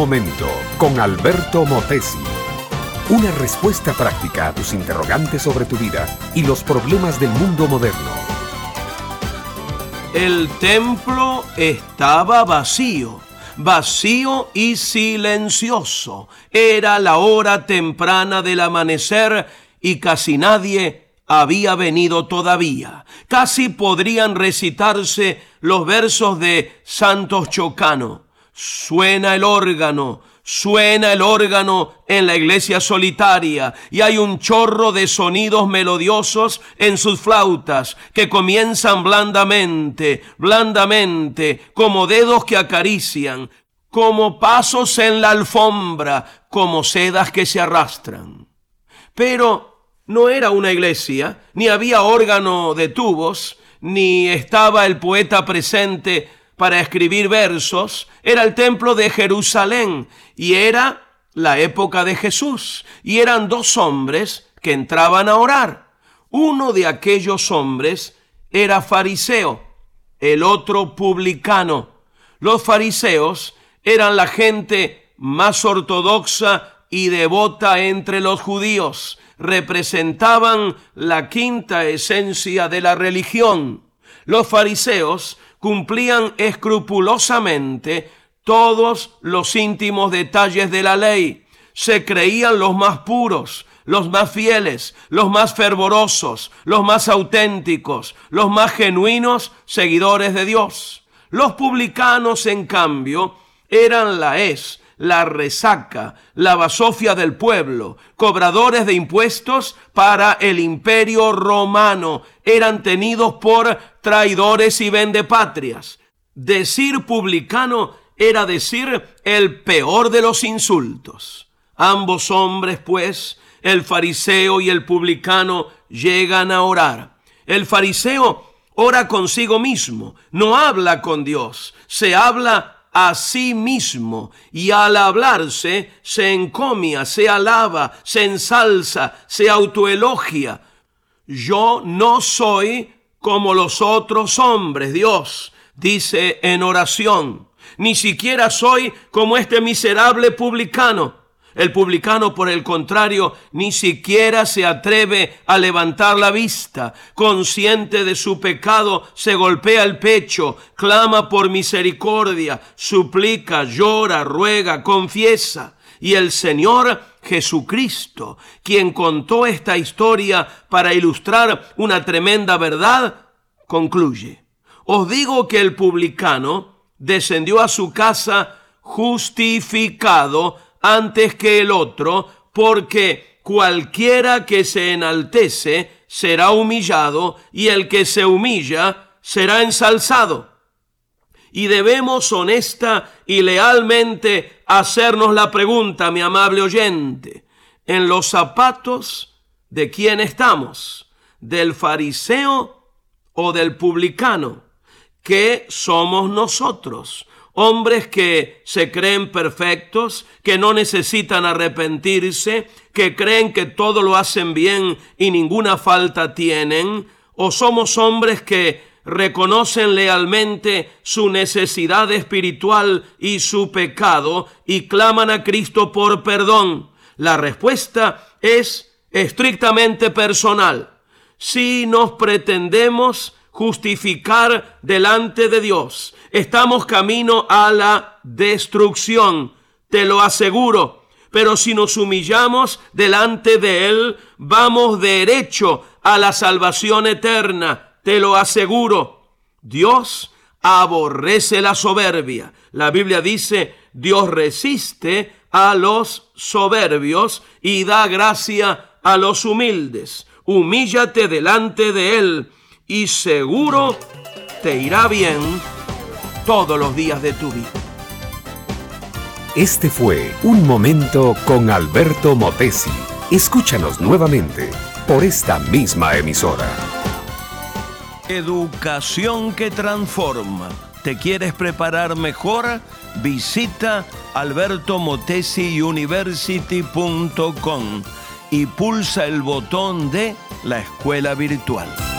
momento con Alberto Motesi. Una respuesta práctica a tus interrogantes sobre tu vida y los problemas del mundo moderno. El templo estaba vacío y silencioso. Era la hora temprana del amanecer y casi nadie había venido todavía. Casi podrían recitarse los versos de Santos Chocano. Suena el órgano en la iglesia solitaria y hay un chorro de sonidos melodiosos en sus flautas que comienzan blandamente, como dedos que acarician, como pasos en la alfombra, como sedas que se arrastran. Pero no era una iglesia, ni había órgano de tubos, ni estaba el poeta presente para escribir versos. Era el templo de Jerusalén y era la época de Jesús. Y eran dos hombres que entraban a orar. Uno de aquellos hombres era fariseo, el otro publicano. Los fariseos eran la gente más ortodoxa y devota entre los judíos. Representaban la quinta esencia de la religión. Los fariseos cumplían escrupulosamente todos los íntimos detalles de la ley. Se creían los más puros, los más fieles, los más fervorosos, los más auténticos, los más genuinos seguidores de Dios. Los publicanos, en cambio, eran la resaca, la basofia del pueblo, cobradores de impuestos para el imperio romano, eran tenidos por traidores y vendepatrias. Decir publicano era decir el peor de los insultos. Ambos hombres, pues, el fariseo y el publicano, llegan a orar. El fariseo ora consigo mismo, no habla con Dios, se habla a sí mismo, y al hablarse se encomia, se alaba, se ensalza, se autoelogia. Yo no soy como los otros hombres, Dios, dice en oración. Ni siquiera soy como este miserable publicano. El publicano, por el contrario, ni siquiera se atreve a levantar la vista. Consciente de su pecado, se golpea el pecho, clama por misericordia, suplica, llora, ruega, confiesa. Y el Señor Jesucristo, quien contó esta historia para ilustrar una tremenda verdad, concluye: os digo que el publicano descendió a su casa justificado antes que el otro, porque cualquiera que se enaltece será humillado, y el que se humilla será ensalzado. Y debemos honesta y lealmente hacernos la pregunta, mi amable oyente: ¿en los zapatos de quién estamos? ¿Del fariseo o del publicano? ¿Qué somos nosotros? Hombres que se creen perfectos, que no necesitan arrepentirse, que creen que todo lo hacen bien y ninguna falta tienen. ¿O somos hombres que reconocen lealmente su necesidad espiritual y su pecado y claman a Cristo por perdón? La respuesta es estrictamente personal. Si nos pretendemos justificar delante de Dios, estamos camino a la destrucción, te lo aseguro. Pero si nos humillamos delante de Él, vamos derecho a la salvación eterna, te lo aseguro. Dios aborrece la soberbia. La Biblia dice: Dios resiste a los soberbios y da gracia a los humildes. Humíllate delante de Él y seguro te irá bien todos los días de tu vida. Este fue Un Momento con Alberto Motesi. Escúchanos nuevamente por esta misma emisora. Educación que transforma. ¿Te quieres preparar mejor? Visita albertomotesiuniversity.com y pulsa el botón de la escuela virtual.